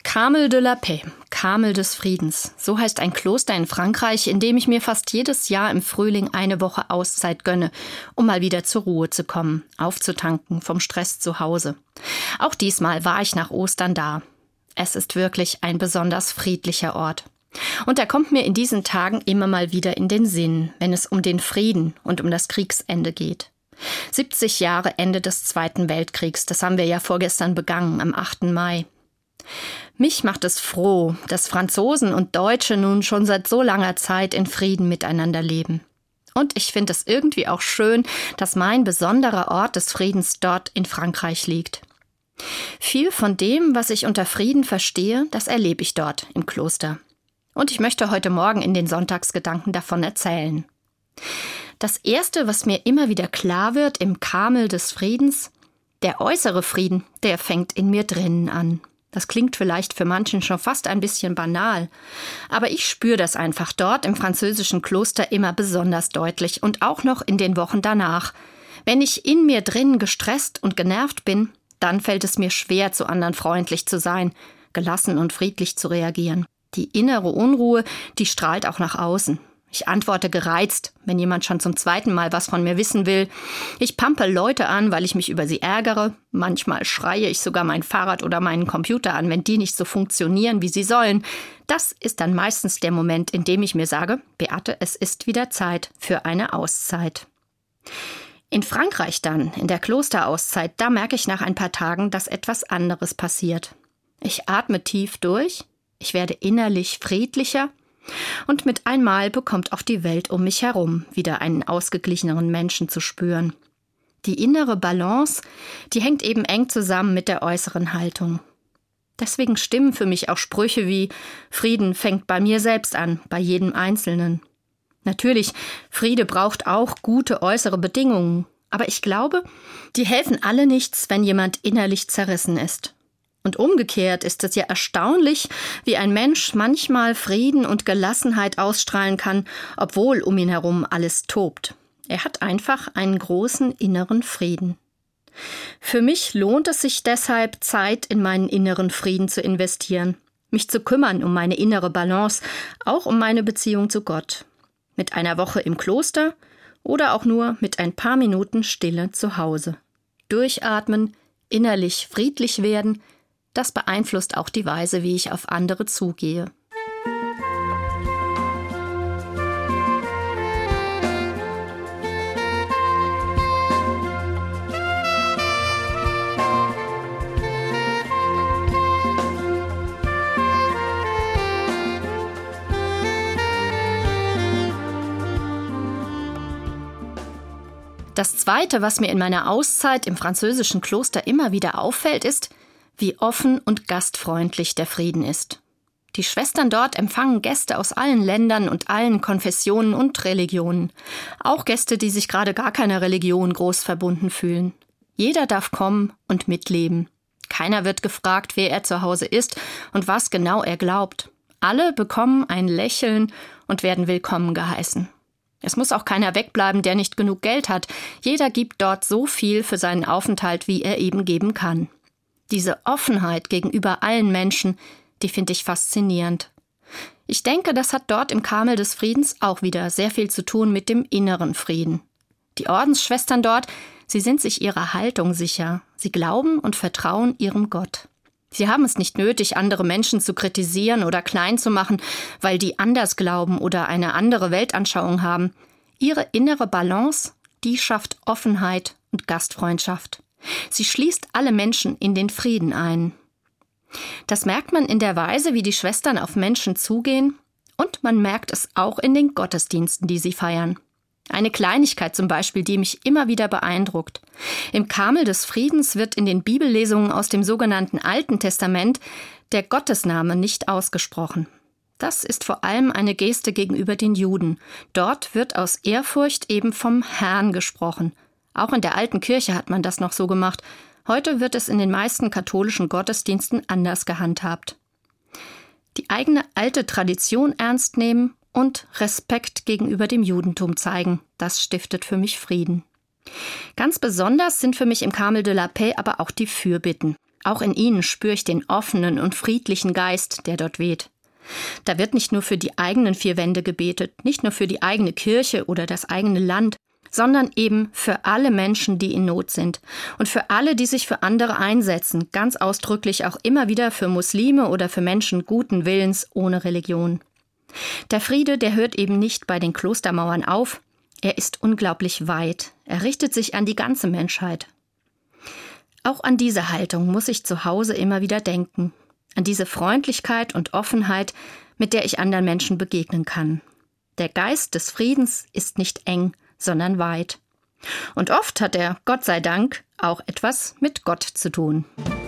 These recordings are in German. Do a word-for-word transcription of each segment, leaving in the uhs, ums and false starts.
Carmel de la Paix, Carmel des Friedens. So heißt ein Kloster in Frankreich, in dem ich mir fast jedes Jahr im Frühling eine Woche Auszeit gönne, um mal wieder zur Ruhe zu kommen, aufzutanken vom Stress zu Hause. Auch diesmal war ich nach Ostern da. Es ist wirklich ein besonders friedlicher Ort. Und er kommt mir in diesen Tagen immer mal wieder in den Sinn, wenn es um den Frieden und um das Kriegsende geht. siebzig Jahre Ende des Zweiten Weltkriegs, das haben wir ja vorgestern begangen, am achten Mai. Mich macht es froh, dass Franzosen und Deutsche nun schon seit so langer Zeit in Frieden miteinander leben. Und ich finde es irgendwie auch schön, dass mein besonderer Ort des Friedens dort in Frankreich liegt. Viel von dem, was ich unter Frieden verstehe, das erlebe ich dort im Kloster. Und ich möchte heute Morgen in den Sonntagsgedanken davon erzählen. Das Erste, was mir immer wieder klar wird im Carmel des Friedens, der äußere Frieden, der fängt in mir drinnen an. Das klingt vielleicht für manchen schon fast ein bisschen banal, aber ich spüre das einfach dort im französischen Kloster immer besonders deutlich und auch noch in den Wochen danach. Wenn ich in mir drin gestresst und genervt bin, dann fällt es mir schwer, zu anderen freundlich zu sein, gelassen und friedlich zu reagieren. Die innere Unruhe, die strahlt auch nach außen. Ich antworte gereizt, wenn jemand schon zum zweiten Mal was von mir wissen will. Ich pampel Leute an, weil ich mich über sie ärgere. Manchmal schreie ich sogar mein Fahrrad oder meinen Computer an, wenn die nicht so funktionieren, wie sie sollen. Das ist dann meistens der Moment, in dem ich mir sage, Beate, es ist wieder Zeit für eine Auszeit. In Frankreich dann, in der Klosterauszeit, da merke ich nach ein paar Tagen, dass etwas anderes passiert. Ich atme tief durch, ich werde innerlich friedlicher, und mit einmal bekommt auch die Welt um mich herum wieder einen ausgeglicheneren Menschen zu spüren. Die innere Balance, die hängt eben eng zusammen mit der äußeren Haltung. Deswegen stimmen für mich auch Sprüche wie Frieden fängt bei mir selbst an, bei jedem Einzelnen. Natürlich, Friede braucht auch gute äußere Bedingungen, aber ich glaube, die helfen alle nichts, wenn jemand innerlich zerrissen ist. Und umgekehrt ist es ja erstaunlich, wie ein Mensch manchmal Frieden und Gelassenheit ausstrahlen kann, obwohl um ihn herum alles tobt. Er hat einfach einen großen inneren Frieden. Für mich lohnt es sich deshalb, Zeit in meinen inneren Frieden zu investieren, mich zu kümmern um meine innere Balance, auch um meine Beziehung zu Gott. Mit einer Woche im Kloster oder auch nur mit ein paar Minuten Stille zu Hause. Durchatmen, innerlich friedlich werden, das beeinflusst auch die Weise, wie ich auf andere zugehe. Das Zweite, was mir in meiner Auszeit im französischen Kloster immer wieder auffällt, ist, wie offen und gastfreundlich der Frieden ist. Die Schwestern dort empfangen Gäste aus allen Ländern und allen Konfessionen und Religionen. Auch Gäste, die sich gerade gar keiner Religion groß verbunden fühlen. Jeder darf kommen und mitleben. Keiner wird gefragt, wer er zu Hause ist und was genau er glaubt. Alle bekommen ein Lächeln und werden willkommen geheißen. Es muss auch keiner wegbleiben, der nicht genug Geld hat. Jeder gibt dort so viel für seinen Aufenthalt, wie er eben geben kann. Diese Offenheit gegenüber allen Menschen, die finde ich faszinierend. Ich denke, das hat dort im Carmel des Friedens auch wieder sehr viel zu tun mit dem inneren Frieden. Die Ordensschwestern dort, sie sind sich ihrer Haltung sicher. Sie glauben und vertrauen ihrem Gott. Sie haben es nicht nötig, andere Menschen zu kritisieren oder klein zu machen, weil die anders glauben oder eine andere Weltanschauung haben. Ihre innere Balance, die schafft Offenheit und Gastfreundschaft. Sie schließt alle Menschen in den Frieden ein. Das merkt man in der Weise, wie die Schwestern auf Menschen zugehen, und man merkt es auch in den Gottesdiensten, die sie feiern. Eine Kleinigkeit zum Beispiel, die mich immer wieder beeindruckt. Im Carmel des Friedens wird in den Bibellesungen aus dem sogenannten Alten Testament der Gottesname nicht ausgesprochen. Das ist vor allem eine Geste gegenüber den Juden. Dort wird aus Ehrfurcht eben vom Herrn gesprochen. Auch in der alten Kirche hat man das noch so gemacht. Heute wird es in den meisten katholischen Gottesdiensten anders gehandhabt. Die eigene alte Tradition ernst nehmen und Respekt gegenüber dem Judentum zeigen, das stiftet für mich Frieden. Ganz besonders sind für mich im Carmel de la Paix aber auch die Fürbitten. Auch in ihnen spüre ich den offenen und friedlichen Geist, der dort weht. Da wird nicht nur für die eigenen vier Wände gebetet, nicht nur für die eigene Kirche oder das eigene Land, sondern eben für alle Menschen, die in Not sind und für alle, die sich für andere einsetzen, ganz ausdrücklich auch immer wieder für Muslime oder für Menschen guten Willens ohne Religion. Der Friede, der hört eben nicht bei den Klostermauern auf, er ist unglaublich weit, er richtet sich an die ganze Menschheit. Auch an diese Haltung muss ich zu Hause immer wieder denken, an diese Freundlichkeit und Offenheit, mit der ich anderen Menschen begegnen kann. Der Geist des Friedens ist nicht eng, sondern weit. Und oft hat er, Gott sei Dank, auch etwas mit Gott zu tun.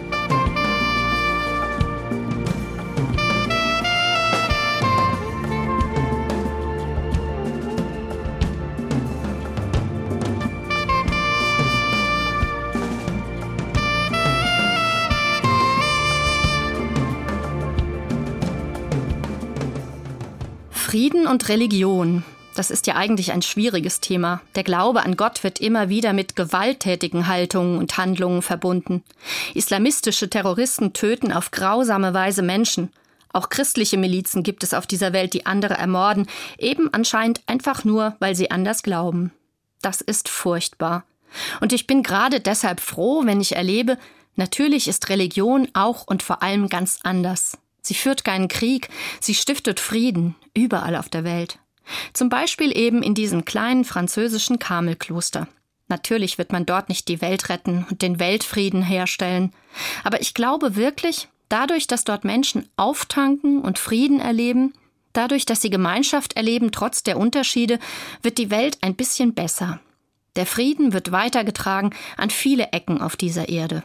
Frieden und Religion, das ist ja eigentlich ein schwieriges Thema. Der Glaube an Gott wird immer wieder mit gewalttätigen Haltungen und Handlungen verbunden. Islamistische Terroristen töten auf grausame Weise Menschen. Auch christliche Milizen gibt es auf dieser Welt, die andere ermorden, eben anscheinend einfach nur, weil sie anders glauben. Das ist furchtbar. Und ich bin gerade deshalb froh, wenn ich erlebe, natürlich ist Religion auch und vor allem ganz anders. Sie führt keinen Krieg, sie stiftet Frieden, überall auf der Welt. Zum Beispiel eben in diesem kleinen französischen Karmelkloster. Natürlich wird man dort nicht die Welt retten und den Weltfrieden herstellen. Aber ich glaube wirklich, dadurch, dass dort Menschen auftanken und Frieden erleben, dadurch, dass sie Gemeinschaft erleben, trotz der Unterschiede, wird die Welt ein bisschen besser. Der Frieden wird weitergetragen an viele Ecken auf dieser Erde.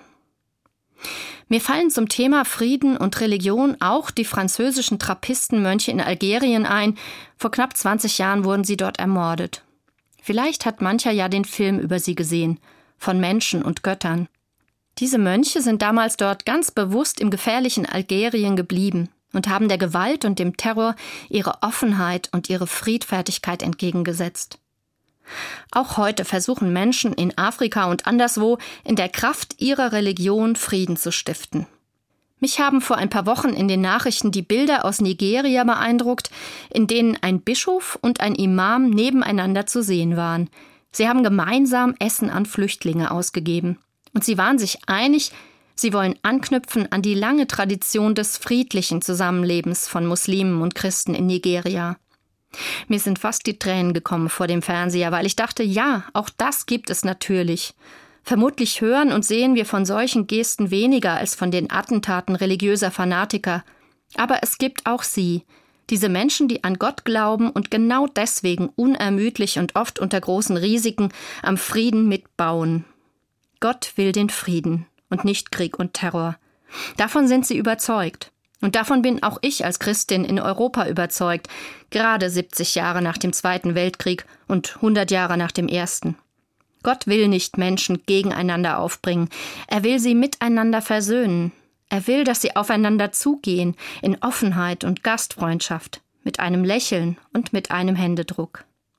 Mir fallen zum Thema Frieden und Religion auch die französischen Trappistenmönche in Algerien ein. Vor knapp zwanzig Jahren wurden sie dort ermordet. Vielleicht hat mancher ja den Film über sie gesehen, von Menschen und Göttern. Diese Mönche sind damals dort ganz bewusst im gefährlichen Algerien geblieben und haben der Gewalt und dem Terror ihre Offenheit und ihre Friedfertigkeit entgegengesetzt. Auch heute versuchen Menschen in Afrika und anderswo in der Kraft ihrer Religion Frieden zu stiften. Mich haben vor ein paar Wochen in den Nachrichten die Bilder aus Nigeria beeindruckt, in denen ein Bischof und ein Imam nebeneinander zu sehen waren. Sie haben gemeinsam Essen an Flüchtlinge ausgegeben. Und sie waren sich einig, sie wollen anknüpfen an die lange Tradition des friedlichen Zusammenlebens von Muslimen und Christen in Nigeria. Mir sind fast die Tränen gekommen vor dem Fernseher, weil ich dachte, ja, auch das gibt es natürlich. Vermutlich hören und sehen wir von solchen Gesten weniger als von den Attentaten religiöser Fanatiker. Aber es gibt auch sie, diese Menschen, die an Gott glauben und genau deswegen unermüdlich und oft unter großen Risiken am Frieden mitbauen. Gott will den Frieden und nicht Krieg und Terror. Davon sind sie überzeugt. Und davon bin auch ich als Christin in Europa überzeugt, gerade siebzig Jahre nach dem Zweiten Weltkrieg und hundert Jahre nach dem Ersten. Gott will nicht Menschen gegeneinander aufbringen, er will sie miteinander versöhnen. Er will, dass sie aufeinander zugehen, in Offenheit und Gastfreundschaft, mit einem Lächeln und mit einem Händedruck.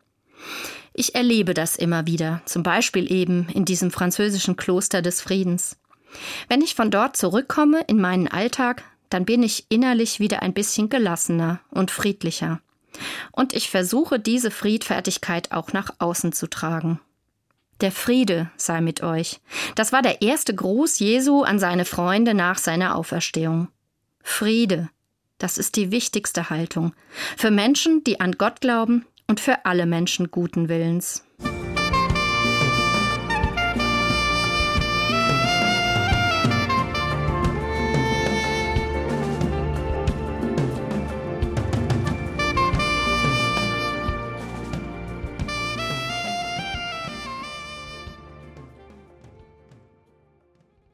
Ich erlebe das immer wieder, zum Beispiel eben in diesem französischen Kloster des Friedens. Wenn ich von dort zurückkomme in meinen Alltag, dann bin ich innerlich wieder ein bisschen gelassener und friedlicher. Und ich versuche, diese Friedfertigkeit auch nach außen zu tragen. Der Friede sei mit euch. Das war der erste Gruß Jesu an seine Freunde nach seiner Auferstehung. Friede, das ist die wichtigste Haltung. Für Menschen, die an Gott glauben und für alle Menschen guten Willens.